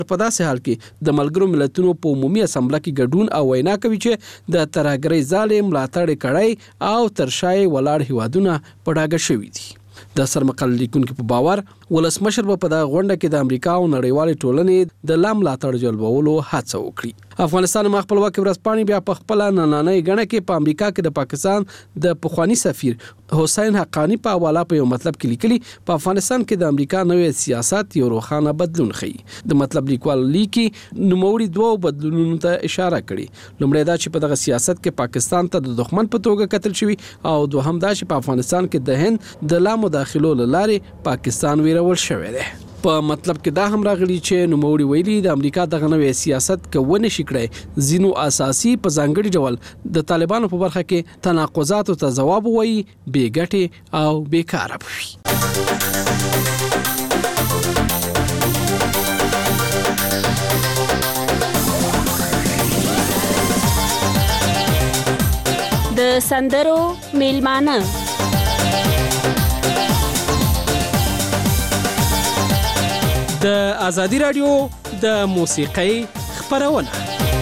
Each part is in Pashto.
په داسې حال کې د ملګرو ملتونو په عمومي اسامبله کې ګډون او وینا کوي چې د ترهګرۍ ځالې ملاتړ کړی او تر شای ولاړ هیوادونه په ډاګه شوي دي. د سرمقل لیکونکو په باور ولسمشر په دغه غونډه کې د امریکا او نړیوالې ټولنې د لا ملاتړ جلبولو هڅه وکړي. افغانستان خپلواکي ورځپاڼې بیا په خپل نننۍ غڼه کې په امریکا کې د پاکستان د پخوانی سفیر حسین حقانی په حواله په یو مطلب کې لیکلي په افغانستان کې د امریکا نوې سیاست یو روښانه بدلون ښيي. د مطلب لیکوال لیکي نوموړي دوه بدلونونو ته اشاره کړي. لومړی دا چې په دغه سیاست کې پاکستان ته د دښمن په توګه کتل شوی او دوهم دا چې په افغانستان کې د هند د لا مداخلو لارې پاکستان ویرول شوی دی. په مطلب کې دا هم راغلی چې نوموړي ویلي د امریکا دغه نوې سیاست کوونه شي کړی ځینو اساسي په ځانګړي ډول د طالبانو په برخه کې تناقضاتو ته ځواب وایي بې ګټې او بیکاره وي. د سندرو میلمانه د ازادي رادیو د موسیقۍ خبرونه.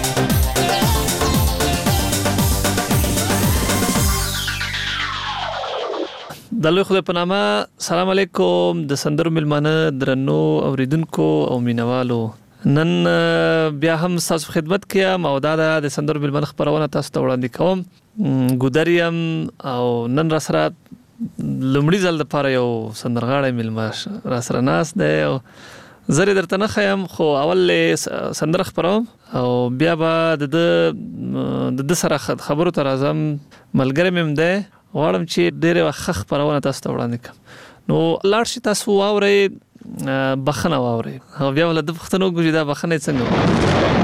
د لوی خدای په نامه سلام علیکم د سندرو میلمانه درنو اوریدونکو او مینوالو. نن بیا هم تاسو خدمت کې یم او دا د سندرو میلمانه خبرونه تاسو ته وړاندې کوم. ګودریم او نن را سره لومړي ځل لپاره یو سندرغاړی میلمه را سره ناست دی او زری درته نه خیم خو اول سندره خبروم او بیا به د سره خبرو ته راځم. ملګری مې دی غواړم چې ډېرې وخت خبرونه تاسو ته وړاندې کړم. نو لاړ شئ تاسو واورئ بخښنه واورئ او بیا له ده پوښتنه وکړو چې دا بخښنه څنګه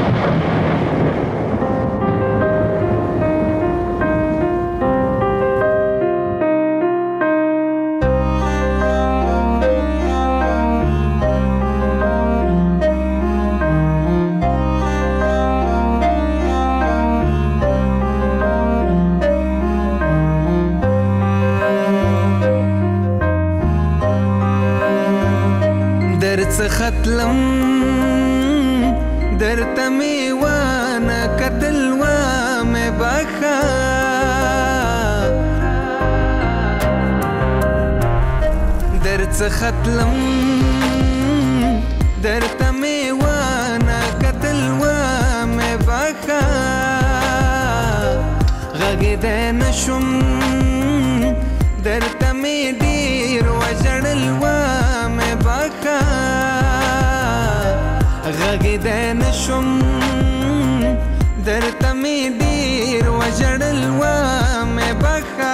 ختلم درته می وانه کتل و مې بخا درته ختلم درته می وانه کتل و مې بخا غږېدی نشم درته می ډېر وژړل و مې بخا غږېدی نشم درته مې ډېر وژړل و مې بخښه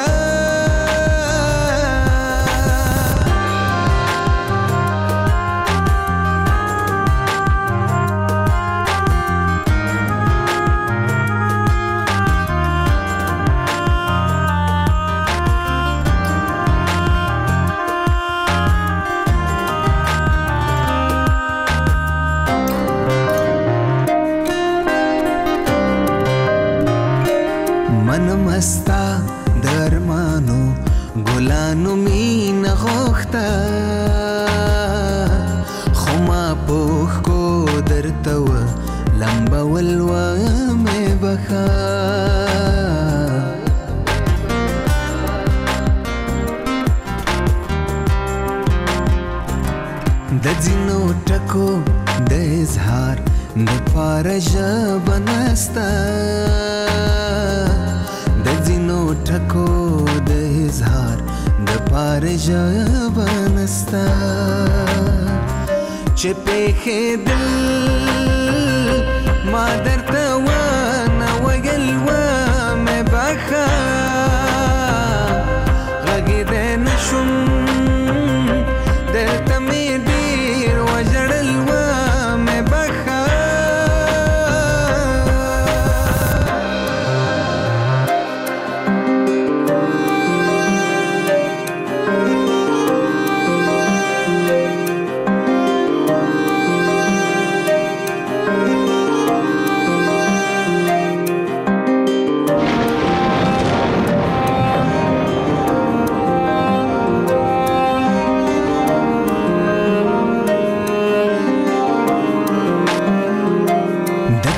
مستا درمانو ګلانو مینه غوښته خو ما پوښکو درته و لمبول و مې بخښه د ځینو ټکو د اظهار دپاره ژبه نسته ټکو د اظهار د پاره ژبه نسته چې پېښېدل ما درته ونه ویل و مې بخښه غږېدی نشم درته مې ډېر وژړل و مې بخښه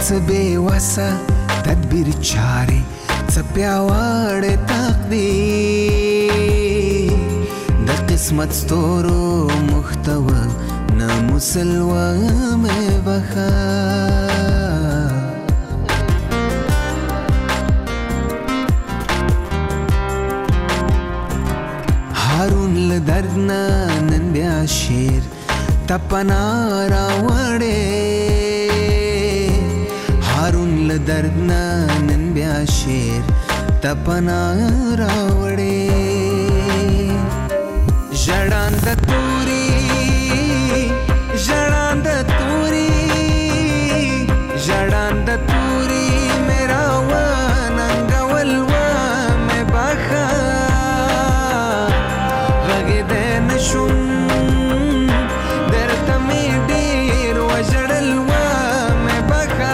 څه بېوسه تدبیر چارې څه پیاوړی تقدیر د قسمت ستورو محتوه نه مسلوه مې بخه هارون له درد نه نن بیا شعر ته پناه راوړې هارون له درد نه نن بیا شعر ته پناه راوړې ژړانده توري ژړانده توري ژړانده توري مې راوننګول ومې بخه غږېدی نه شوم درته مې ډېر وژړل ومې بخه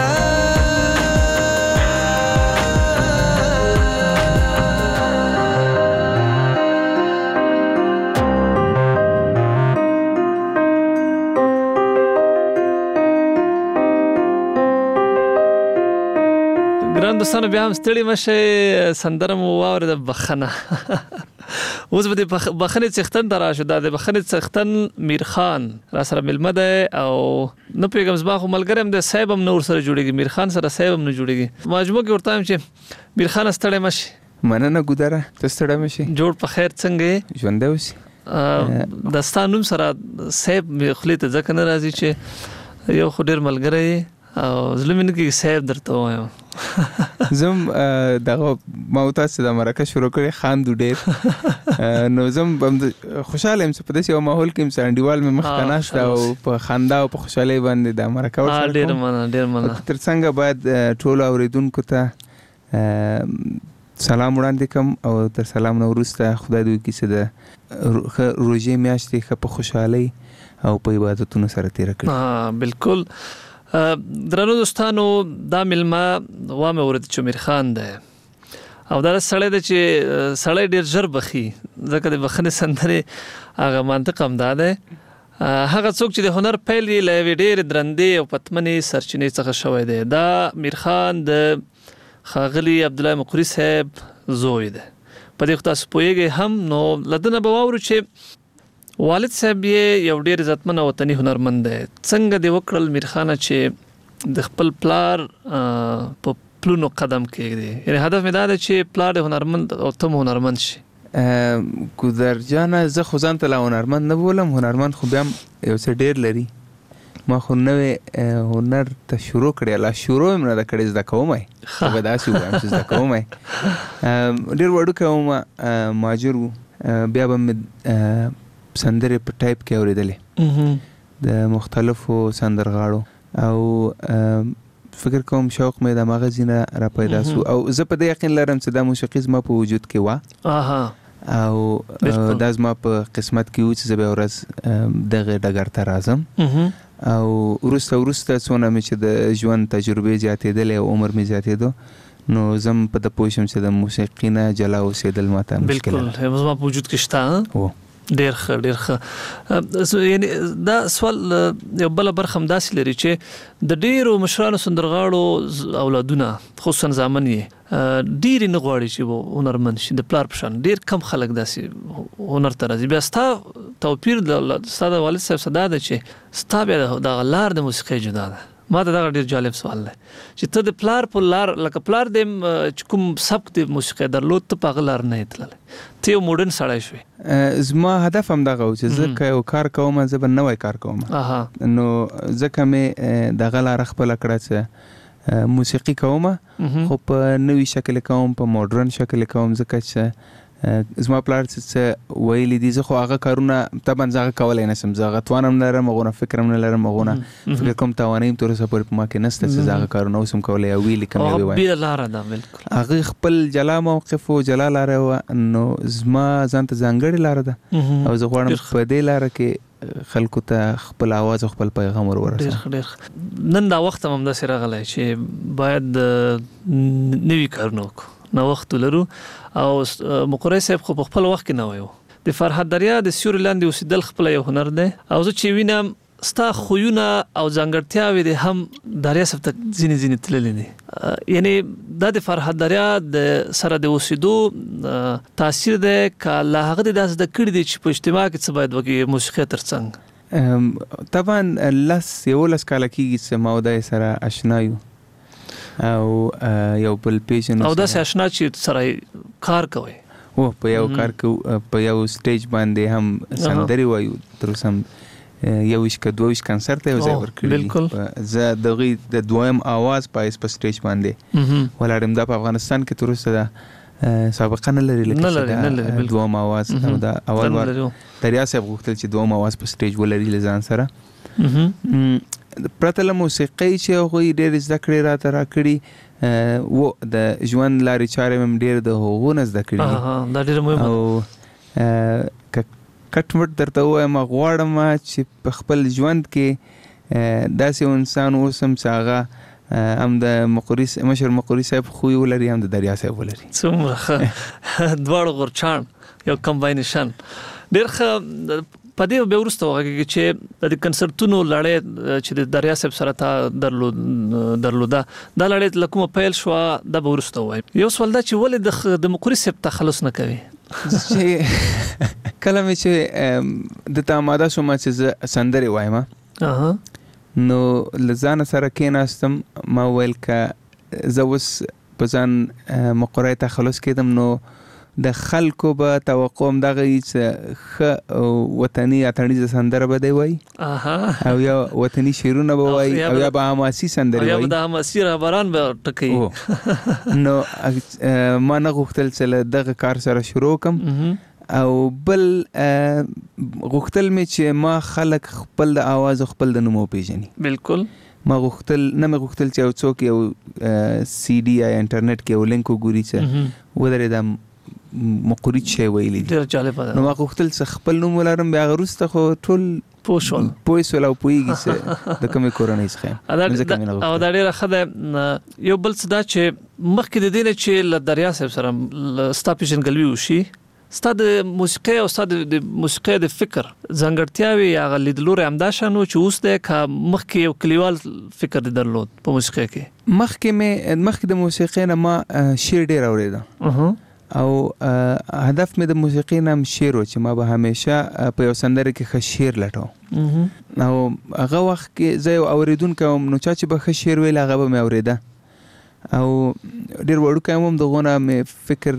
ګران دوستانو بیا هم ستړي مشئ سندره مو واورېده بخښنه اوس به د بخښنې څښتن ته راشو دا د بخښنې څښتن میرخان را سره مېلمه دی او نه پوهېږم زما خو ملګری هم دی صاحب هم نه ورسره جوړېږي میرخان سره صاحب هم نه جوړېږي مجموع کې ورته وایم چې میرخانه ستړی مه شي مننه ګودره ته ستړی مه شي جوړ په خیر څنګه یې ژوندی اوسې د ستا نوم سره صاحب مې خولې ته ځکه نه راځي چې یو خو ډېر ملګری یې او زړه مې نه کېږي صاحب درته ووایم زم دغه ما او تاسو د مرکه شروع کړې خاندو ډېر نو زم خوشاله یم چې په داسې یو ماحول کې یم چې انډیوال مې مخکې ناست او په خندا او په خوشحالۍ باندې د مرکه ورسره کوم ډېر مننه تر څنګه باید ټولو اورېدونکو ته سلام وړاندې کوم او تر سلام نه وروسته خدای دې وکړي چې د روژې میاشتې ښه په خوشحالۍ او په عبادتونو سره تېره کړي بالکل درنو دوستانو دا مېلمه وامې اورېد چې میرخان دی او دا سړی دی چې سړی ډېر ژر بخي ځکه د بخښنې سندرې هغه منطق هم دا دی هغه څوک چې د هنر پیل یې له یوې ډېرې درندې او پتمنې سرچینې څخه شوی دی دا میرخان د ښاغلي عبدالله مقري صاحب زوی دی په دې خو تاسو پوهېږئ هم نو له ده نه به واورو چې والد صاحب یې یو ډېر عزتمن او وطني هنرمند دی څنګه دې وکړل میرخانه چې د خپل پلار په پلونو قدم کېږدي یعنې هدف مې دا دی چې پلار دې هنرمند او ته هم هنرمند شي ګودر جانه زه خو ځان ته لا هنرمند نه بولم هنرمند خو بیا هم یو څه ډېر لري ما خو نوې هنر ته شروع کړی لا شروع هم نه ده کړې زده کومی خو به داسې ووایم چې زده کومی ډېر وړوکی وم ماجر و بیا به مې سندرې په ټایپ کې اورېدلې د مختلفو سندرغاړو او فکر کوم شوق مې د هغه ځینه را پیدا سو او زه په دې یقین لرم چې دا موسیقي زما په وجود کې وه او دا زما په قسمت کې و چې زه به یو ورځ دغه ډګر ته راځم او وروسته څونه مې چې د ژوند تجربې زیاتېدلې او عمر مې زیاتېدو نو زم په د پوه شم چې د موسیقي نه جلا اوسېدل ماته مشکل بالکل زما په وجود کې شته ډېر ښه یعنی دا سوال یو بله برخه هم داسې لري چې د ډېرو مشرانو سندرغاړو اولادونه خصوصا زامن یې ډېرې نه غواړي چې هنرمند شي د پلار په شان ډېر کم خلک داسې هنر ته راځي بیا ستا توپیر ستا د والد صاحب څخه دا ده چې ستا بیا دغه لار د موسیقۍ جدا ده ما ته دغه ډېر جالب سوال دی چې ته د پلار په لار لکه پلار دې چې کوم سبک د موسیقۍ درلود ته په هغه لار نه یې تللی ته یو موډرن سړی شوې زما هدف هم دغه و چې زه که یو کار کوم زه به نوی کار کوم نو ځکه مې دغه لاره خپله کړه چې موسیقي کوم خو په نوي شکل کوم په موډرن شکل کوم ځکه چې زما پلار څه ویلي دي زه خو هغه کارونه طبعا زه هغه کولی نشم زه هغه توان هم نه لرم هغونه فکر هم نه لرم هغونه فکر کوم توانۍ هم تر اوسه پورې په ما کې نشته چې زه هغه کارونه اوس هم کولی یا ویې لیکم یا ویې وایم هغې خپل جلا موقف و جلا لاره وه نو زما ځان ته ځانګړې لاره ده او زه غواړم په دې لاره کې خلکو ته خپل آواز او خپل پیغام ور ورسوم نن دا وخت هم همداسې راغلی چې باید نوي کارونه وکړو نوښت ولرو او مقری صاحب خو په خپل وخت کې نوی و د فرهاد دریا د سیوري لاندې اوسېدل خپله یو هنر دی او زه چې وینم ستا خویونه او ځانګړتیاوې د هم دریا صاحب ته ځینې تللې دي یعنی دا د فرحت دریا د سره د اوسېدو تاثیر دی که لا هغه د داسې د کړي دي چې په اجتماع کې څه باید وکړي موسیقي ترڅنګ طبعا 11 کاله کېږي چې ما او دی سره اشنا یو او یو بل پیژنو او داسې اشنا چې سره کار کوي په یو کار کې په یو سټیج باندې هم سندري وایو تر اوسه یو شکه دوه کنسرت یو ځای ورکړی زه د دویم आवाज په سټیج باندې ولرم دا په افغانستان کې تر اوسه دا سابقه نه لري لکه دویم आवाज او دا اول وار دریا صاحب غوښتل چې دویم आवाज په سټیج ولري لزان سره پرته له موسیقۍ چې هغوی ډېرې زده کړې راته راکړي و د ژوند لارې چارې هم ډېر د هغو نه زده کړي دا ډېره مهمه او که کټ مټ درته ووایم غواړم چې په خپل ژوند کې داسې انسان اوسم چې هغه هم د مشر مقري صاحب خوی ولري هم د دریا صاحب ولري څومره ښه دواړو غورچاڼ یو کمباینیشن ډېر ښه په دې به وروسته وغږېږي چې د کنسرتونو لړۍ چې د دریا صاحب سره تا درلوده دا لړۍ له کومه پیل شوه دا به وروسته ووایم یو سوال دا چې ولې د مقري صاحب تخلص نه کوي چې کله مې چې د ته آماده شوم چې زه سندرې وایم نو له ځانه سره کېناستم ما وویل که زه اوس په ځان مقرۍ تخلص کېدم نو د خلکو به توقع هم دغه وي چې ښه وطني اتڼیزه سندره به دی وایي او یا وطني شعرونه به وایي او یا به حماسي سندرې وایي یا به د حماسي رهبران به ټکوي نو ما نه غوښتل چې له دغه کار سره شروع کړم او بل غوښتل مې چې ما خلک خپل د آواز خپل د نوم وپېژني بالکل ما غوښتل چې یو څوک یو سی ډي یا انټرنیټ کې یو لینک وګوري چې ودرېدم مقري شی ویلي ډېر جالبه ده نو ما غوښتل چې خپل نوم ولرم بیا وروسته خو ټول پوه شول او پوهېږي چې د کومې کورنۍ څخه یم او دا ډېره ښه ده یو بل څه دا چې مخکې د دې نه چې له دریا صاحب سره ستا پېژندګلوي وشي ستا د موسیقۍ او ستا د موسیقۍ د فکر ځانګړتیاوې یا هغه لیدلوری همدا شان و چې اوس دی که مخکې یو کلیوال فکر دې درلود په موسیقۍ کې مخکې د موسیقۍ نه ما شعر ډېر اورېده او هدف مې د موسیقۍ نه هم شعر و چې ما به همیشه په یو سندره کې ښه شعر لټوم او هغه وخت کې زه یو اورېدونکی وم نو چا چې به ښه شعر ویل هغه به مې اورېده او ډېر وړوکی وم دغونه مې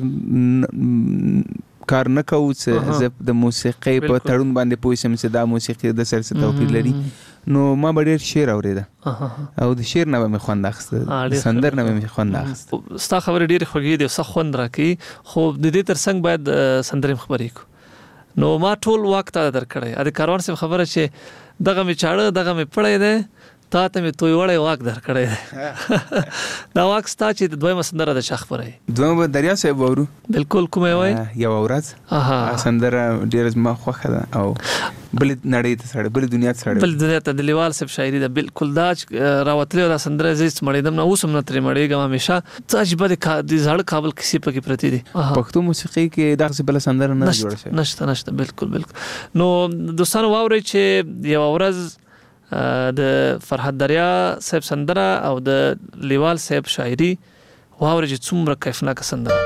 فکر کار نه کوو چې زه د موسیقۍ په تړون باندې پوه شم چې دا موسیقي د سره څه توپیر لري نو ما به ډېر شعر اورېده او د شعر نه به مې خوند اخیسته د سندر نه به مې خوند اخیسته ستا خبرې ډېرې خوږې دي او څه خوند راکوي خو د دې تر څنګ باید سندرې هم خبرې کړو نو ما ټول واک تا درکړی د کاروان صاحب خبره چې دغه مې چاړه دغه مې پړی دی تا ته مې توی وړی واک درکړی دی دا واک ستا چې د دویمه سندره د چا خبره دویمه به دریا صاحب واورو بالکل کومه وایي یوه ورځ سندره ډېره زما خوښه ده او بلې نړۍ ته سړی بلې دنیا ته سړی بلې دنیا ته د لیوال صاحب شاعري ده بالکل دا چې راوتلې دا سندره زه هېڅ مړېدم نه اوس هم نه ترې مړېږم همیشه څه عجیبه د زاړه کابل کیسې پکې پرتې دي پښتو موسیقۍ کې دغسې بله سندره نه جوړه شوې نشته بالکل نو دوستانو واورئ چې یوه ورځ د فرحت دریا صاحب سندره او د لیوال صاحب شاعري واورئ چې څومره کیفناکه سندره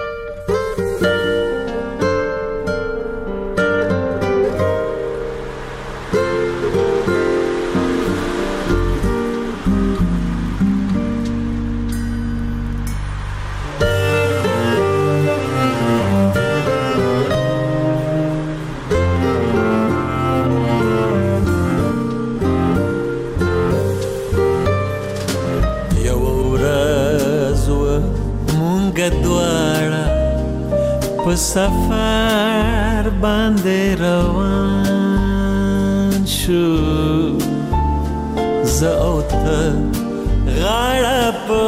سفر باندې روان شو زه او ته غاړه په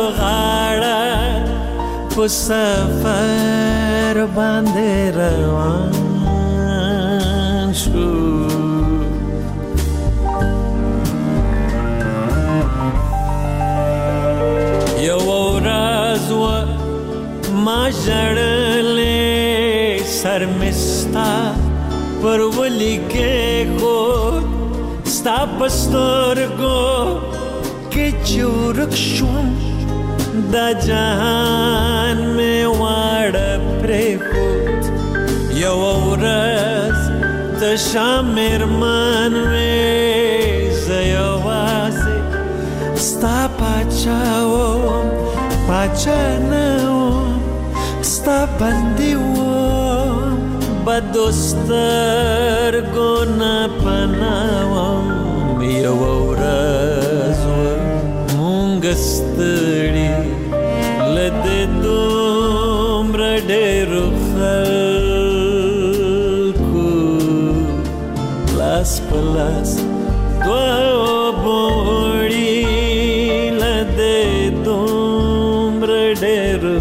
غاړه په سفر باندې روان شو یو ورځ ما ژړلې سر مستا پر ولی کې خود ستا پسترګو کې چورک شوم دا جهان مې واړه پرېښود یو ورځ تشه مېرمن مې زه یوازې ستا پاچا وم پاچا نه وم ستا بندي وم بدو سترګو نه پناه وم یوه ورځ وه مونږ ستړي له دې دومره ډېرو خلکو لاس په لاس دوه بوړي له دې دومره ډېرو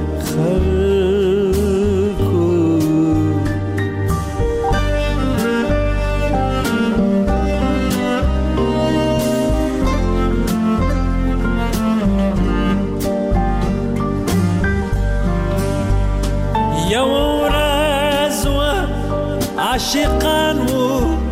عاشقان وو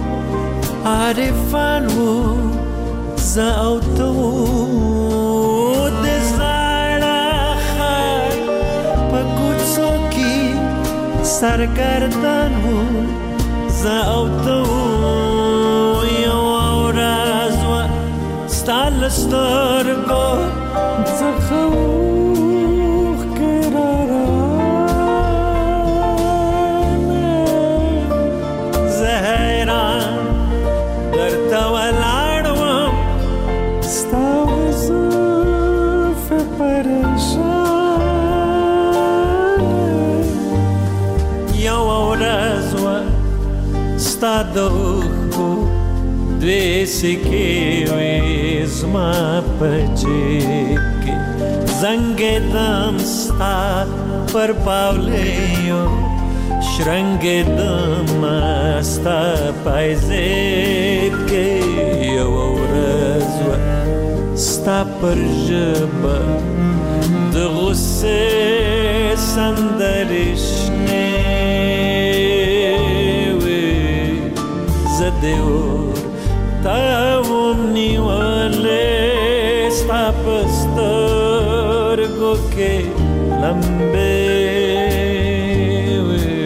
عارفان وو زه او ته وو د زاړه ښار په کوڅو کې سرګردان وو زه او ته وو یوه ورځ وه ستا له سترګو څخه اوښکې ستا د اوښکو دوې سکې وې زما په جیب کې زنګېدم ستا پر پاولیو شرنګېدم ستا پایزیب کې یوه ورځ وه ستا پر ژبه د غصې سندرې شنې زه تا وم نیولې ستا په سترګو کې لمبې وې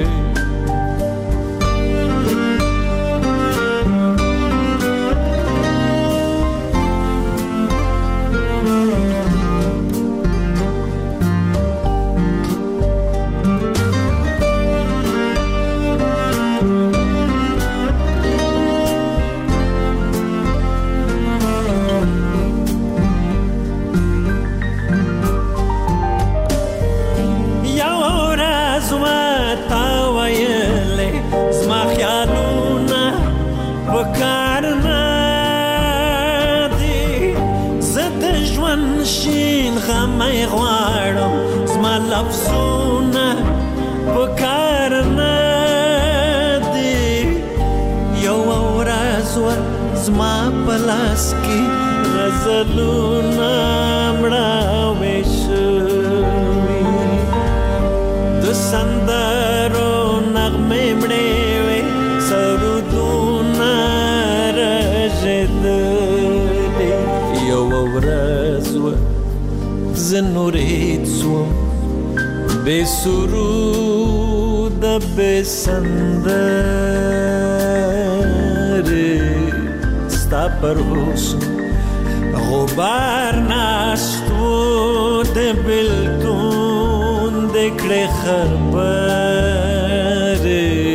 غمی غواړم زما لفظونه په کار نه دي یوه ورځ وه زما په لاس کې غزلونه مړاوې شوي د سندرو نغمې مړې وې سرودونه رژېدلې یوه ورځ وه زه نورید سوم بې سروده بې سندرې ستا پر حسن غبار ناست و د بېلتون د کړې خبرې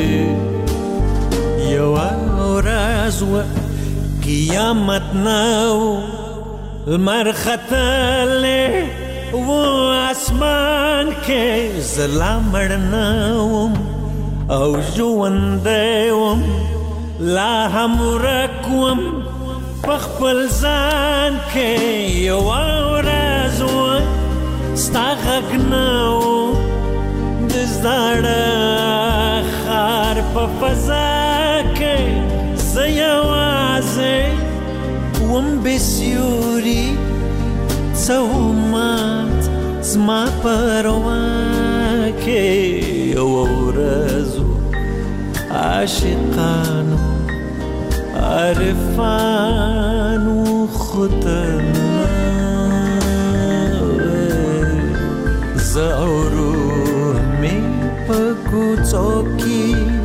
یوه ورځ وه قیامت نه و لمر ختلی و اسمان کې زه لا مړ نه وم او ژوندی وم لا هم ورک وم په خپل ځان کې یوه ورځ وه ستا غږ نه و د زاړه ښار په فضا کې زه یوازې وم بسیوري څومات زما پروا کې یوه ورځ عاشقانو عارفانو خودنا زورو می پکو چوکی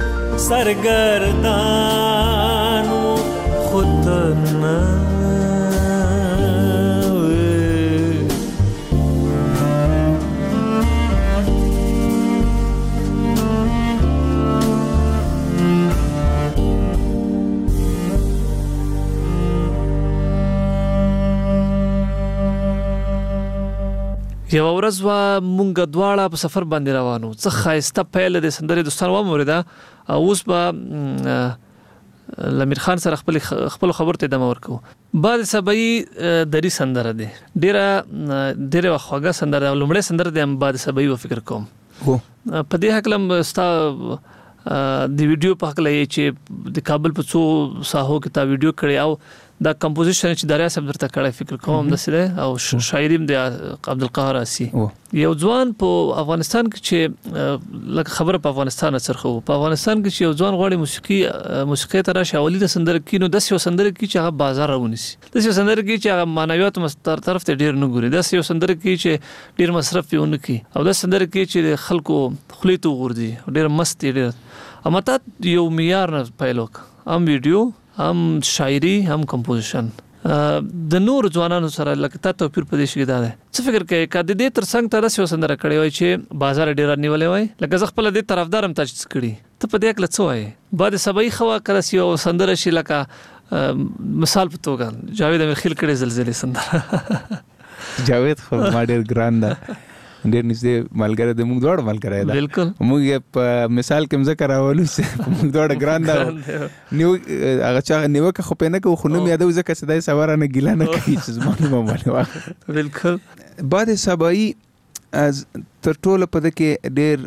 سرگردانو خودنا یو ورځ وا مونږ دواړه په سفر باندې روانو څه خایسته پیل د سندرې دوستان وموریدا او اوس به لمیر خان سره خپل خبرته ادامه ورکو بعد سبای دری سندره دي ډیره خوږه سندره لومړی سندره دي بعد سبای و فکر کوم په دې حق لم ستا د ویډیو په حق لې چې د کابل په څو ساحو کې تا ویډیو کړی او دا کمپوزیشن چې دریا صاحب درته کړی فکر کوم د سره او شاعریم د عبدالقاهر اسی یو ځوان په افغانستان کې چې لکه خبره په افغانستان سره په افغانستان کې چې یو ځوان غواړي موسیقي تر شاولي د سندر کینو د سیو سندر کې چې هغه بازار راونیسي د سیو سندر کې چې هغه معنویات مستر طرف ته ډیر نه ګوري د سیو سندر کې چې ډیر مصرف یونه کی او د سندر کې چې خلکو خلیتو غوردي ډیر مست ډیر امته یو معیار نه پایلوک ام ویډیو هم شاعري هم کمپوزیشن د نور ځوانانو سره لکه تا توپیر په دې شي دا ده څه فکر کوي کله دې ترڅنګ ته رسو سندره کړی وای چې بازار ډیر نیولې وای لکه زه خپل دې طرفدارم تاسو کړی ته په دې کې لڅ وای بعد سبای خوا کړه سیو سندره شي لکه مثال په توګه جاوید امیر خیل کړي زلزلې سندره جاوید خو ما ډیر ګران ده ډیر نږدې ملګری د موږ دوړ ملګری ده بالکل موږ په مثال کې مذکر راولو چې موږ دوړ ګران ده نیو هغه چا نیوکه خو پېنه کو خو نوم یادو ځکه چې دای سواره نه ګیله نه کوي چې زمانه مو باندې بالکل بعد سبای از تر ټوله په دې کې ډیر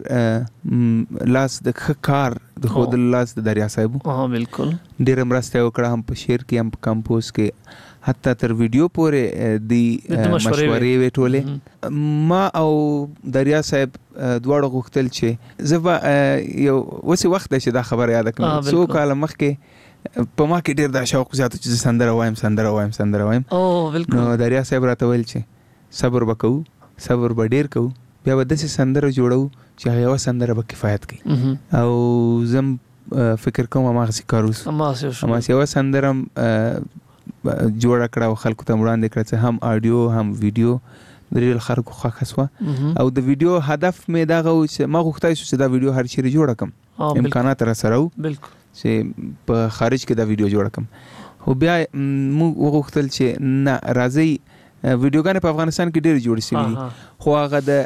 لاس د کار د خود لاس د دریا صاحب بالکل ډیر مرسته وکړه هم په شعر کې هم په کمپوز کې حتی تر ویډیو پورې دی مشورې وټولې ما او دریا صاحب دواړو غوښتل چې زه یو وسی وخت چې دا خبره یاد کړم څو کال مخکې په ما کې ډیر د شوق زیات چې سندره وایم او بالکل نو دریا صاحب راته ویل چې صبر وکړو صبر به ډیر کوو بیا به داسې سندره جوړو چې هغه سندره به کفایت کوي او زم فکر کوم ما غسی کاروس ما یو سندره جوړ کړه او خلکو ته وړاندې کړه چې هم آډیو هم ویډیو د ریل خلکو خوښه شوه او د ویډیو هدف مې دا غو چې ما غوښتای شو چې دا ویډیو هر چیرې جوړ کړم امکانات را سره وو بالکل چې په خارج کې دا ویډیو جوړ کړم خو بیا موږ وغوښتل چې نه راځي ویډیوګانې په افغانستان کې ډېر جوړ شوي خو هغه د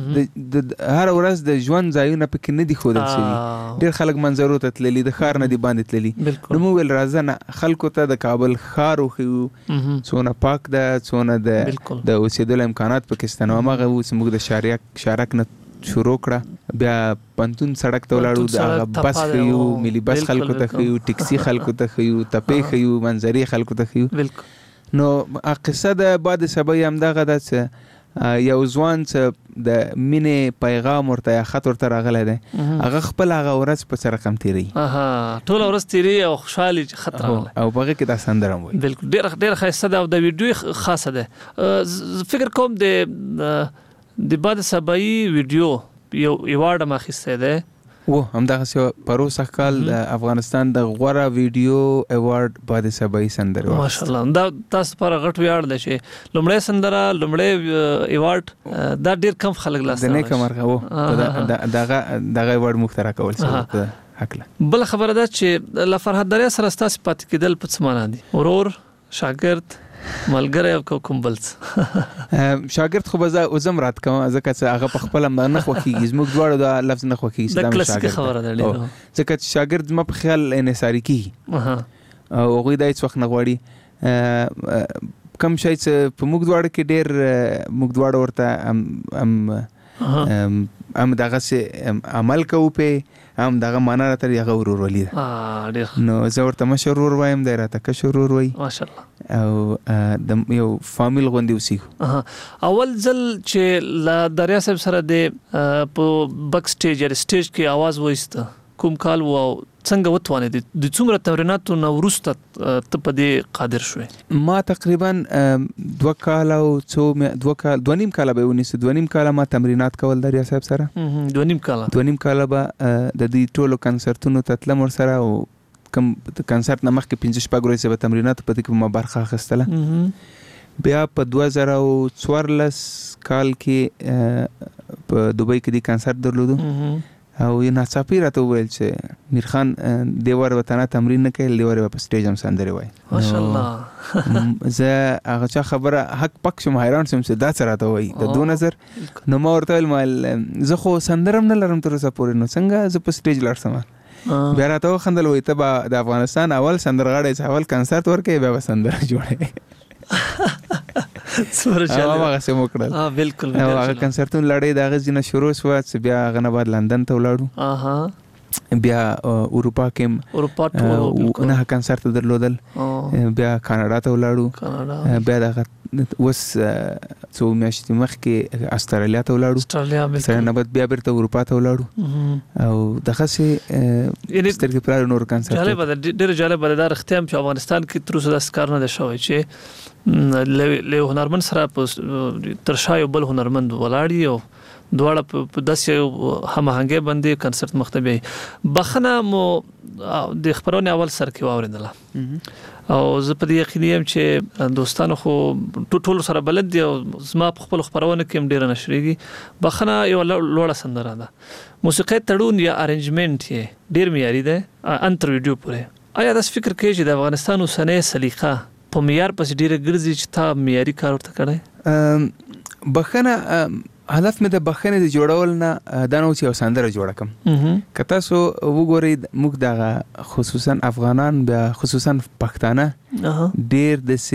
هر ورځ د ژوند ځایونه پکې نه دي ښودل شوي ډېر خلک منظرو ته تللي د ښار نه دي باندې تللي نو موږ ویل راځه نه خلکو ته د کابل ښار وښیو څونه پاک ده څونه د اوسېدلو امکانات پکې شته نو هماغه اوس موږ د شارک نه شروع کړه بیا پنتون سړک ته ولاړو د هغه بس ښیو ملي بس خلکو ته ښیو ټیکسي خلکو ته ښیو تپې ښیو منظرې خلکو ته ښیو نو قصه د بعد سبا همدغه ده چې یو ځوان چې د مینې پیغام ورته یا خط ورته راغلی دی هغه خپل هغه ورځ په څه رقم تیروي ټوله ورځ تیروي او خوشحالي خط راغلی او په هغې کې دا سندره هم وایي بالکل ډېره ښایسته ده او د ویډیو خاصه ده فکر کوم د بعد سبایي ویډیو یو ایوارډ هم اخیستی دی همدغه پروسه کال د افغانستان د غوره ویډیو ایوارډ بعد سبای سندره ماشاءالله دا تاسو پر غټ ویاړ دی چې لومړی سندره لومړی ایوارډ دا ډیر کم خلک لاس د نه کمرغه دغه ایوارډ مخترع کول څه حق بل خبره ده چې لا فرحت دریا سره ستاسو پات کېدل په څه معنا دي ورور شاګرد ملګری او کوم بل شاګرد خو به زم رات کوم ځکه چې هغه په خپل نه خوخیږي زموږ دواړو دا لفظ نه خوخیږي دا کلاسیک خبره ده ځکه چې شاګرد ما په خیال انحصاري کیږي او هغه د هیڅ وخت نه غواړي کم شي چې په موږ دواړو کې ډېر موږ دواړو ورته هم دغه عمل کوو په هم دغه معنا راته یغه ورورولي ده نو زه ورته مشرور وایم دی راته کشرور وای ماشاءالله او د یو فامیل غوندي اوسېږو اول ځل چې لا دریا صاحب سره د په بک سټیج یا سټیج کې आवाज وایسته کوم کال وو څنګه وتوانې د څومره تمریناتو نو وروسته ته په دې قادر شوې؟ ما تقریبا 2 کال او 2.5 کال به ونیسه 2.5 کال ما تمرینات کول د ریاض صاحب سره 2.5 کال 2.5 کال به د دې ټولو کنسرتونو تتلم ور سره او کوم کنسرت نه مخکې 15 شپږ ورځې به تمرینات پدې کې ما برخه اخیستله بیا په 2014 کال کې په دوبۍ کې د کنسرت درلودو او یو ناڅاپي راته وویل چې میر خان دیوار وطن تمرین نه کوي دیوار په سټیج هم سندري وای ماشاءالله زه هغه چا خبره حق پک شم حیران شم چې دا څه راته وای د 2 نظر نو ما ورته ویل زه خو سندرم نه لرم تر اوسه پورې نو څنګه زه په سټیج لارسم بیا راته خندل وای ته د افغانستان اول سندرغاړی چې اول کنسرت ورکې بیا سندر جوړه سره چاله هغه سم وکړل بالکل هغه کنسرتون لړۍ د غزینه شروع شو چې بیا غنه بعد لندن ته ولاړو بیا اروپا کې نه کنسرت درلودل بیا کاناډا ته ولاړو بیا د وس څو میاشتې مخکې استرالیا ته ولاړو سره نه بعد بیا بیرته اروپا ته ولاړو او دغه سي سترګې پر نور کنسرت جالب ډېر جالب د اختیام په افغانستان کې تر اوسه د کار نه شوی چې له هنرمند سره تر شایو بل هنرمند ولاړی او دواړه په داسې هماهنګي باندې کنسرت مختبي بخنه مو د خبرونه اول سر کې واوریدله او زه په دې یقیني یم چې دوستانو خو ټول سره بلد دي او زما په خپل خبرونه کې هم ډیر نشریږي بخنه یو لوړه سندره ده موسیقي تړون یا ارنجمنت یې ډیر معیاري ده انتر ویډیو پورې آیا تاسو فکر کوئ چې د افغانستان اوسنۍ سلیقه په معیار پس ډیره ګرځي چې تا معیاري کار ورته کړی بخنه هدف مې د بخنه د جوړول نه دا نو چې سندره جوړه کم کته سو وګورئ موږ د خصوصا افغانان بیا خصوصا پښتانه ډیر د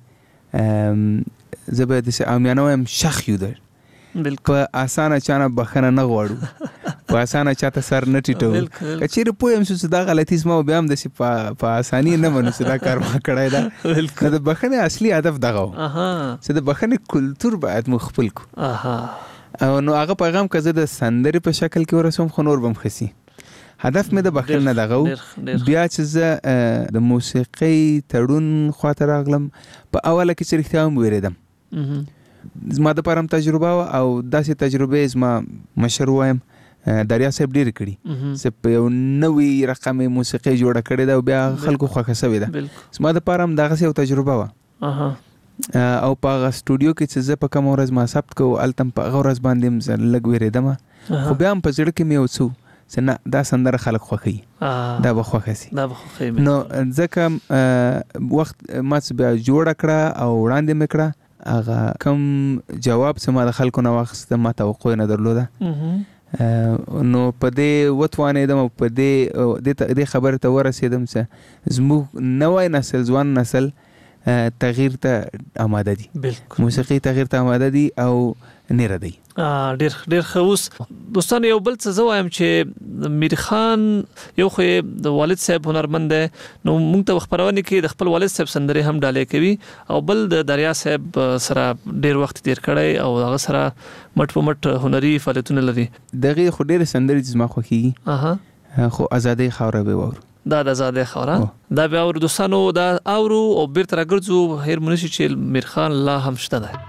سه زبر د سه امیانو هم شخ یو در بالکل اسانه چانه بخنه نه غواړو په اسانه چاته سر نه ټیټو کچېر پویم چې دا غلطی اسمه بیا هم د سه په اساني نه منو چې دا کار ما کړای دا بالکل د بخنه اصلي هدف دغه چې د بخنه کلچر باید مخفل کو او نو هغه پیغام کزه د سندري په شکل کې ورسوم خو نور بم خسي هدف مې د بخنه دغه بیا چې زه د موسیقي تړون خاطر اغلم په اوله کې چې رښتیا هم ویریدم زما د پرم تجربه او داسې تجربه زما مشر وایم دریا صاحب ډیر کړي چې په یو نوې رقم موسیقي جوړه کړې ده او بیا خلکو خوښه شوې ده زما د پرم دغه یو تجربه و او په سټوډیو کې چې زه په کوم ورځ ما ثبت کو التم په غورز باندې لګ ویریدم خو بیا هم په ځړ کې مې وڅو چې نه دا سندره خلک خوښي دا به خوښي سي نو ځکه وخت ما بیا جوړ کړه او وړاندې مې کړه هغه کوم جواب چې ما د خلکو نه واخیسته ما توقع نه درلوده نو په دې وتوانېدم په دې خبره ته ورسېدم چې زموږ نوی نسل ځوان نسل تغییر ته آماده دي موسیقي تغییر ته آماده دي او نه ردی ډیر خوس دوستان یو بل څه زوایم چې میر خان یو خو د والد صاحب هنرمند دی نو موږ ته خبرونه کې د خپل والد صاحب سندري هم ډالې کوي او بل د دریا صاحب سره ډیر وخت تیر کړی او هغه سره مټ په مټ هنري فعالیتونه لري دغه خو ډیر سندري زما خوښي خو ازادي خوره به وور دا د آزادۍ خوره دا بیا ور دوستانو دا اورو او بیرته راګرځو هیر منشي چې میر خان لا هم شته ده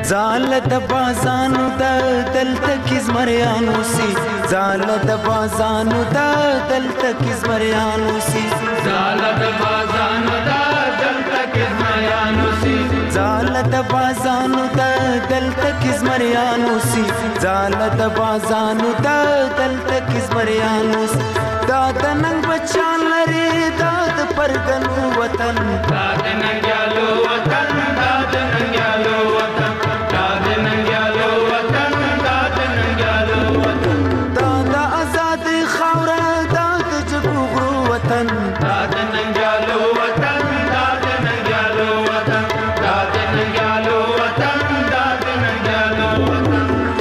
زال د بازانو د دلته کې زمریانو سي زال د بازانو د دلته کې زمریانو سي زال د بازانو د دلته کې زمریانو سي زال د بازانو د دلته کې زمریانو سي زال د بازانو د دلته کې زمریانو سي دا د ننګ بچان لري دا د پرګنو وطن دا د ننګیالو وطن دا د ننګیالو وطن دا د ننګیالو وطن دا د ننګیالو وطن دا د آزاد خاوره دا د جګو وطن دا د ننګیالو وطن دا د ننګیالو وطن دا د ننګیالو وطن دا د ننګیالو وطن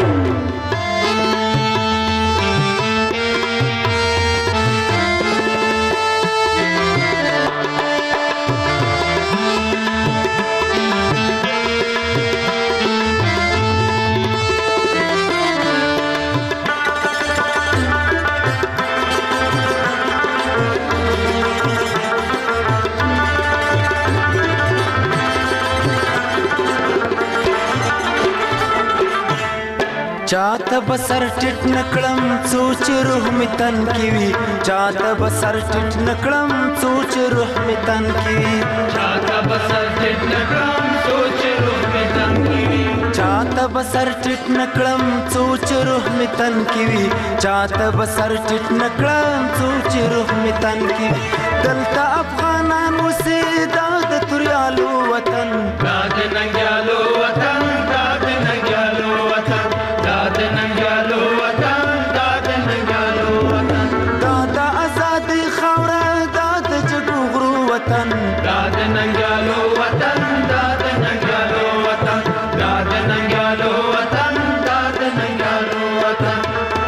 چاته بسر ټټ نکړم سوچ روح می تن کی وی چاته بسر ټټ نکړم سوچ روح می تن کی وی چاته بسر ټټ نکړم سوچ روح می تن کی وی چاته بسر ټټ نکړم سوچ روح می تن کی وی چاته بسر ټټ نکړم سوچ روح می تن کی وی دلته افغانان وسه دا د توریالو وطن دا د ننګیالو وطن دا د ننګیالو وطن دا د ننګیالو وطن دا د ننګیالو وطن دا د آزاد خاوره دا د جګو غرو وطن دا د ننګیالو وطن دا د ننګیالو وطن دا د ننګیالو وطن دا د ننګیالو وطن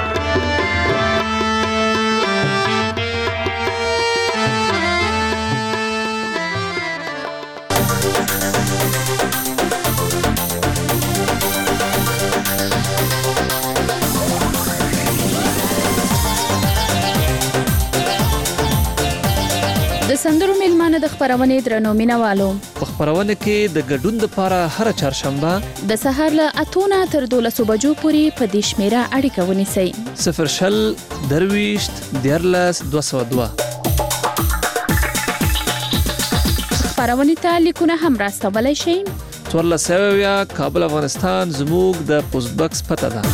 د سندرو میلمانه د خبرونې درنو مینوالو په خبرونه کې د ګډون لپاره هر چهارشنبه د سهار له 8 تر 12 بجو پورې په دې شمیره اړیکه ونیسئ 0 درويشت دیرلس 202 خبرونې ته لیکونه هم راستولای شئ 14 کابل افغانستان زموږ د پوسټ باکس پته ده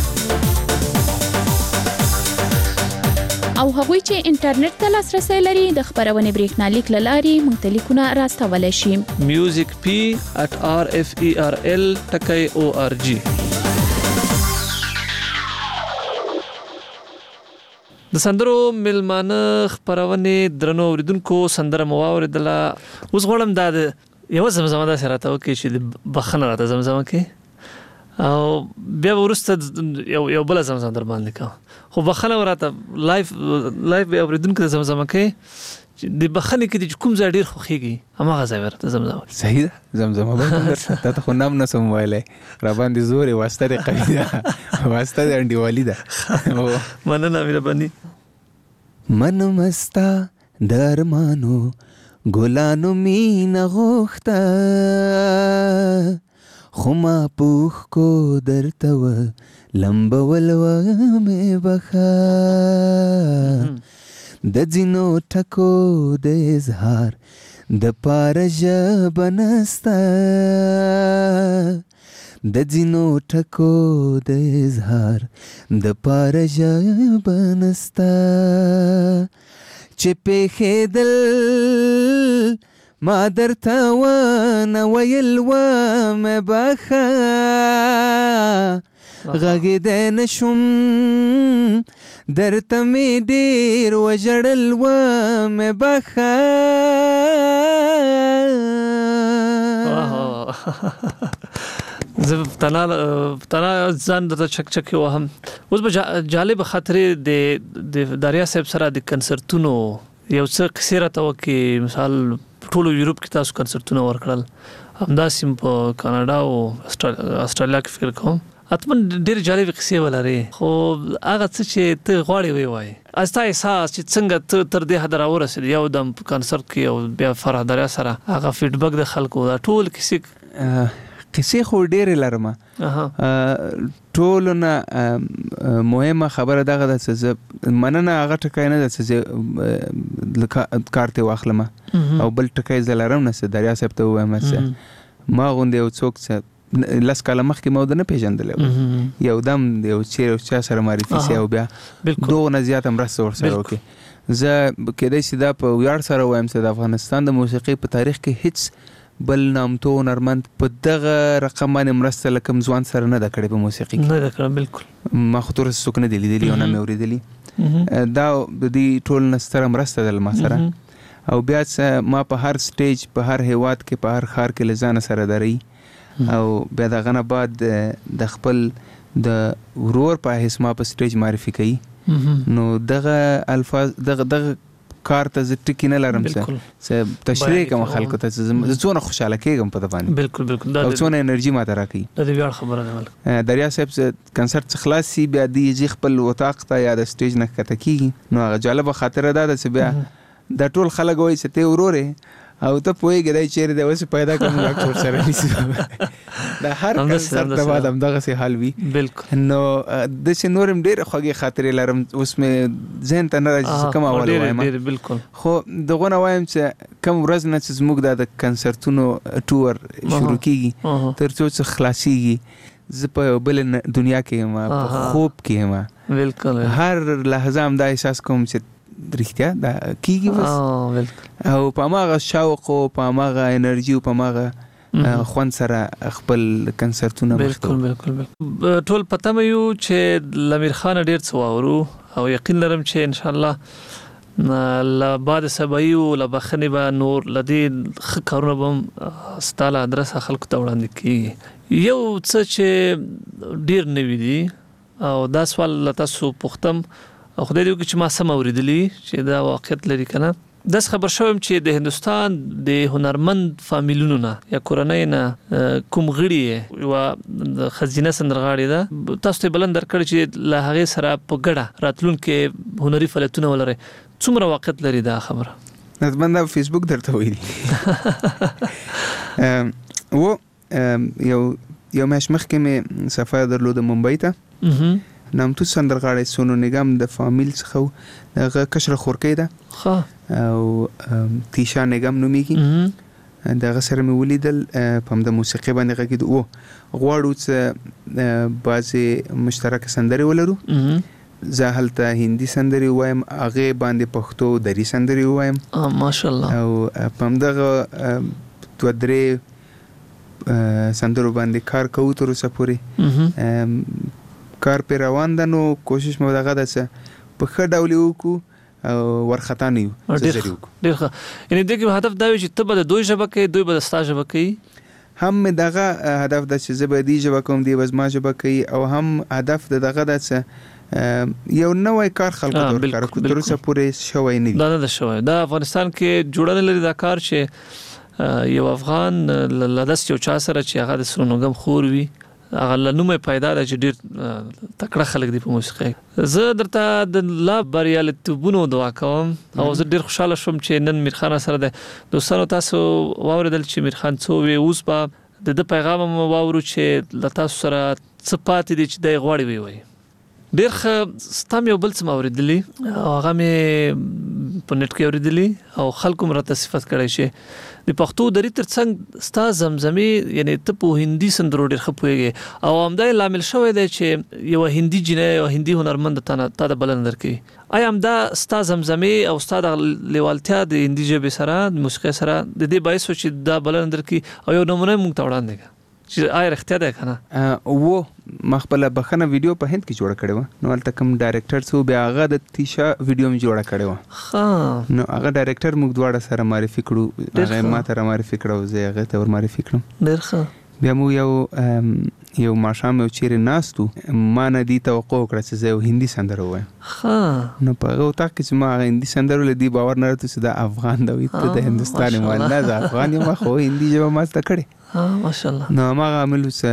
او هغوی چې انټرنیټ ته لاسرسي لري د خبرونې بریښنالیک لاري مونږ ته لیکونه راستولای شي musicp@rferl.org د سندرو میلمانه خبرونه درنو اوریدونکو سندره مواوردله اوس غواړم دا یو زمزمه ده سره ته کې چې بخنه راته زمزمه کې او بیا ورسته یو بل زمزمه در باندې کا خو بخنه راته لایف به اوریدونکو زمزمه کې د بخنه کې کوم ځای ډیر خوخيږي همغه ځای ورته زمزمه صحیح ده زمزمه به ته خو نام نه سم وایلې را باندې زوري واسطه قوي ده واسطه انډیوالي ده مننه مهرباني من مستا درمانو ګلانو مینا غوخته خما پوخ کو درتو لمبول و می بخا د جنو ټکو د اظهار د پارج بنستا د جنو ټکو د اظهار د پارج بنستا چې په خېدل ما درته ونه ویل وم بخه غږېدی نشم درته مې ډېر وژړل وم بخه زه تنا ځان د چک وهم اوس به جالب خاطرې د داریا صاحب سره د کنسرتونو یو څه قصې راته وکړي مثال ټولو یورپ کې تاسو کنسرتونه ورکړل همداسې په کاناډا او استرالیا کې فکر کوم اتمن ډېر جالب قصې ولري خو هغه څه چې ته غواړې وایي استا احساس چې څنګه ته تر دې حد راورسېد یو دم کنسرت کې او بیا فرح دریا سره هغه فیډبک د خلکو دا ټول کیسې قصې خو ډېرې لرم. ټولو نه مهمه خبره دغه ده چې زه مننه هغه ټکی نه ده چې زه کار ته واخلم او بل ټکی زه لرم نه چې دریا صاحب ته ووایم چې ما غوندې یو څوک چې 10 کاله مخکې ما ونه پېژندلی یو دم یو چا سره معرفي سي او بیا دغه نه زیاته مرسته ورسره وکړي. زه کېدای شي دا په ویاړ سره وایم چې د افغانستان د موسیقۍ په تاریخ کې هیڅ بل نامتو هنرمند په دغه رقم باندې مرسته لکه ځوان سره نه ده کړې په موسیقۍ کې. نه ده کړې بالکل. ما خو تر اوسه څوک نه دي لیدلي او نه مې اورېدلي. دا د دې ټول نه ستره مرسته ده له ما سره. او بیا ما په هر سټیج په هر هیواد کې په هر ښار کې له ځانه سره دري او بیا دغه نه بعد د خپل د ورور په حیث ما په سټیج معرفي کوي. نو دغه الفاظ دغه کار ته زه ټکی نه لرم چې تشریح کوم خلکو ته زه څونه خوشاله کېږم په دې باندې. بالکل بالکل. او څونه انرژي ماته راکوي. دا د ویاړ خبره ده. دریا صاحب کنسرت خلاص سي بیا دی خپل وطاق ته یا د سټیج نه کته کیږي. نو هغه جالبه خاطره ده چې بیا د ټول خلک وایي چې ته ورورې او ته پوهېږې دی چیرې دی اوس پیدا کوم ډاکټر سره نیسي. د هر کنسرت نه بعد همدغسې حال وي. بالکل. نو داسې نور هم ډېرې خوږې خاطرې لرم اوس مې ذهن ته نه راځي چې کوم اول وایم. بالکل. خو دغه نه وایم چې کوم ورځ نه چې زموږ د کنسرتونو ټور شروع کېږي تر څو چې خلاصېږي زه په یو بل دنیا کې یم په خوب کې یم. بالکل. هر لحظه هم دا احساس کوم چې رښتیا دا کیږي بس. او په هغه شوق او په هغه انرژي او په هغه خوند سره خپل کنسرتونه بالکل بالکل ټول پته مې یو چې لمیر خان ډیر څه واورو او یقین لرم چې ان شاء الله لا بعد سبایو لا بخنی به نور لدی کارونه بم ستاله ادرس خلکو ته وړاندې کیږي. یو څه چې ډیر نوی دی او دا سوال لتاسو پختم او خدای دې چې ما سم اوریدلی چې دا واقعیت لري کنه. داس خبر شوم چې د هندستان د هنرمند فامیلونو نه یا کورنۍ نه کوم غړي یو خزینه سندرغاړي ده تاسو ته بلند درکړي چې له هغه سره په ګډه راتلونکو هنري فعالیتونه ولري. څومره واقعیت لري دا خبره؟ نظم دا فیسبوک درته ویلي و یو مېش مخکې مې سفر درلود ممبئی ته. نامتو سندرغاړی سونو نګم د فامیل څخه هغه کشره خورکۍ ده او تیشا نګم نومیږي. دغه سره مې ولیدل په د موسیقۍ باندې غږید او غواړو چې بعضې مشترکه سندرې ولرو. زه هلته هندي سندرې وایم هغې باندې پښتو دري سندرې وایم ماشاءالله او په همدغه 2-3 سندرو باندې کار کوو تر اوسه پورې کار په روان ده. نو کوشش مو دغه ده چې په ښه ډول وکړو او ورخطا نه یو ډېر ښه. یعنې دغه هدف دا وي چې ته به د دوی ژبه کوي دوی به د ستا ژبه کوي. هم دغه هدف ده چې زه به دې ژبه کوم دی به زما ژبه کوي او هم هدف دغه ده چې یو نوې کار خلکو ته ورکړو تر اوسه پورې شوی نه وي. دا نه شوی. دا افغانستان کې جوړه لري دا کار چې یو افغان لداس یو چا سره چې هغه د سرونګم خور وي هغه لنومه پیدا ده چې ډیر تکړه خلک دی په موسیقۍ. زه درته د لا بریالیتوبونو دعا کوم او زه ډیر خوشاله شوم چې نن میر خان سره د دوستانو تاسو واوریدل چې میر خان څو وی اوس په د پیغام مو واورو چې لتاسو سره څه پاتې دي چې د غواړي وي. ډیر ستام یو بل څه اوریدلی هغه مې په نت کې اوریدلی او خلکو مرته صفات کړی شي د پښتو دري ترڅنګ ستا زمزمي یعنی ته په هندي سندرو ډیر خپويږي او همدای لامل شوی دی چې یو هندي جنې او هندي هنرمند ته د بلند درکې. آیا همدا ستا زمزمي او ستا د لیوالتیا د هندي ژبې سره د موسیقۍ سره د دې باعث چې دا بلند درکې او یو نمونه مونږ ته وړاندې چې آیا رښتیا ده کنه؟ و ما خپل بخنه ویډیو په هند کې جوړ کړو نو البته کوم ډایرکټر څو بیا هغه د تیشا ویډیو م جوړ کړو. نو هغه ډایرکټر موږ دواړه سره معرفي کړو هغه ما ته معرفي کړو زه هغه ته ور معرفي کړم. ډیر ښه. بیا مو یو ماشام یو چیرې ناستو ما نه دی توقع وکړه چې زه یو هندي سندره وایم. ها نو په هغه وخت کې چې ما هندي سندره لدی باور نه راته چې دا افغان دی ته د هندستاني مال نه دا افغان یم خو هندي ژبه ما زده کړې. ماشاءالله. نو ما عمل وسه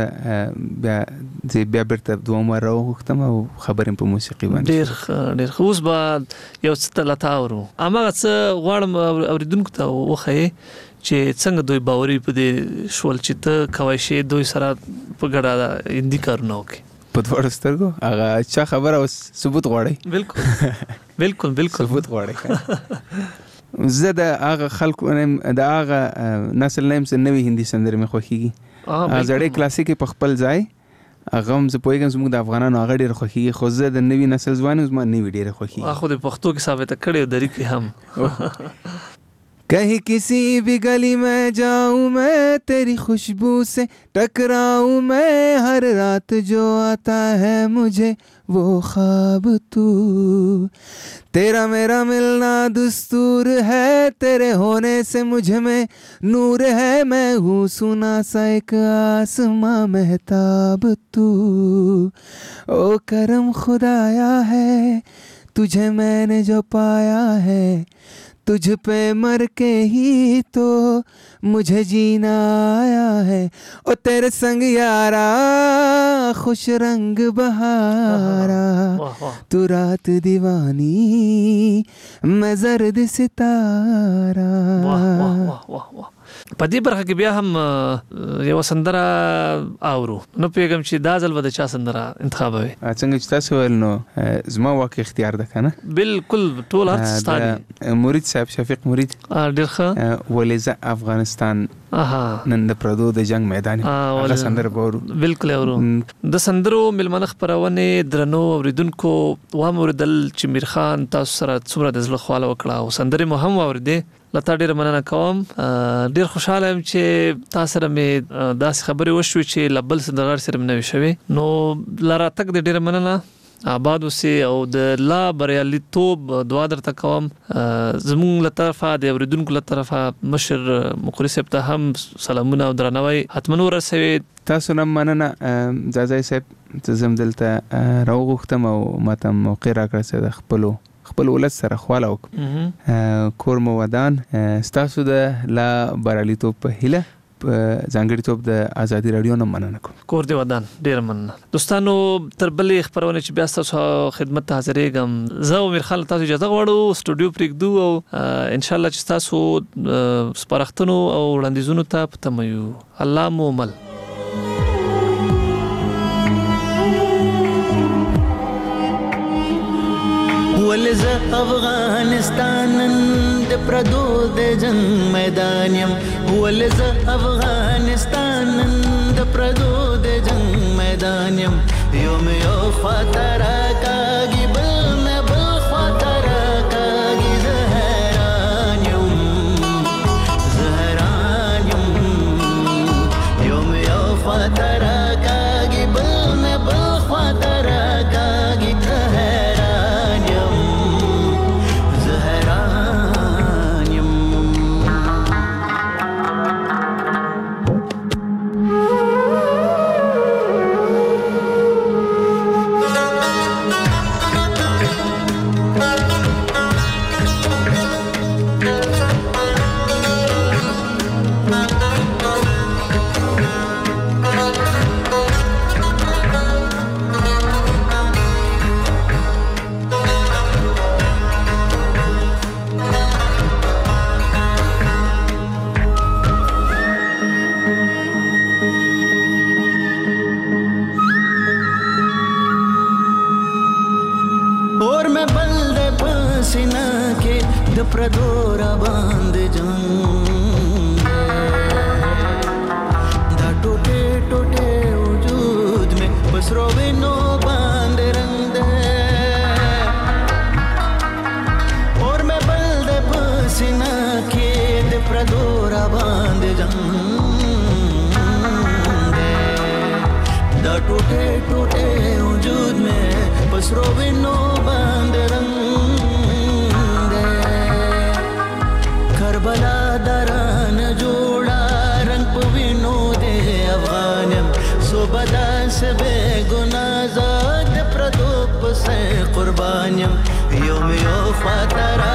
بیا برته دوه مره وختم او خبرم په موسیقي باندې ډیر اوس به یو څه لتا اورو اما څه غواړم اوریدونکو ته وخی چې څنګه دوی باوري په دې شول چې ته کوي شي دوی سره په ګډه هندي کارونه وکړي په دوړ سترګو هغه چا خبره اوس ثبوت غواړي بالکل ثبوت غواړي زه د هغه خلکو د هغه نسل نیم څخه نوې هندي سندرې مې خوښیږي زړې کلاسیک په خپل ځای هغه هم زه پوهیږم زموږ د افغانانو هغه ډېر خوښیږي خو زه د نوي نسل ځوان زما نوي ډېر خوښیږي خو د پښتو کې ثابت کړي او دری کې هم कहीं किसी भी गली में जाऊं मैं तेरी खुशबू से टकराऊं मैं हर रात जो आता है मुझे वो ख्वाब तू तेरा मेरा मिलना दस्तूर है तेरे होने से मुझे में नूर है मैं हूँ सुना सा एक आसमां महताब तू ओ करम खुदाया है तुझे मैंने जो पाया है तुझ पे मर के ही तो मुझे जीना आया है ओ तेरे संग यारा खुश रंग बहारा तू रात दीवानी मैं जर्द सितारा په دې برخه کې بیا هم یو سندره اورو نو پیغام چې دا ځل به چا سندره انتخابوي څنګه چې تاسو ول نو زما واقع اختیار ده کنه بالکل ټول هر ستادي مرید صاحب شفیق مرید ډیر ښه ولزه افغانستان نن د پردو د جنگ میدان هغه سندره بورو بالکل اورو د سندرو ملمنه خبرونه درنو اوریدونکو و موردل چې میر خان تاسو سره څومره د زړه خواله وکړه او سندره مو هم اوریده لته ډیر مننه کوم ډیر خوشاله یم چې تاسو سره مې داسې خبرې وشوي چې لبل سندرغاړ سره مې نوي شوي نو لاره تک د ډیر مننه آباد اوسئ او د لا بریالیتوب دعا درته کوم زموږ له طرفه د اوریدونکو له طرفه مشر مقری صاحب ته هم سلامونه او درناوی حتمن ورسوي تاسو نه مننه ځاځي صاحب زم دلته راوغختم او ماته موقع راکړه د خپل ولادت سره خواله وک کور مو ودان ستاسو د لا برالیتوب په هله ځانګړي توپ د ازادي رادیو نه مننه کوم کور دی ودان ډیر مننه دوستانو تر بلې خبرونه چې بیا تاسو خدمت ته حاضرېږم زه امیر خان تاسو اجازه غواړو سټوډیو پریږدو او ان شاء الله چې تاسو سپارښتنو او وړاندیزونو ته پتمایو الله مو مل ولزه افغانستان د پردو د جنگ میدان یم ولزه افغانستان د پردو د جنگ میدان یم یوم یو خاطر کاږي بل نه بل خاطر کاږي زهران یم یوم یو خاطر کاږي بل نه بل خاطر کاږي پردورا باندې جنگ دا ټوټه ټوټه وجود میں بسرو وینو باندې رنگ دے اور میں بل دے پسینا کې د پردورا باندې جنگ دے دا ټوټه ټوټه وجود میں بسرو وینو باندې رنگ کربلا دران جوړا رنگ پوینو دے افغانم صوبدا سے بے گناہ زاد پردوپ سے قربانیم یوم یو خاطر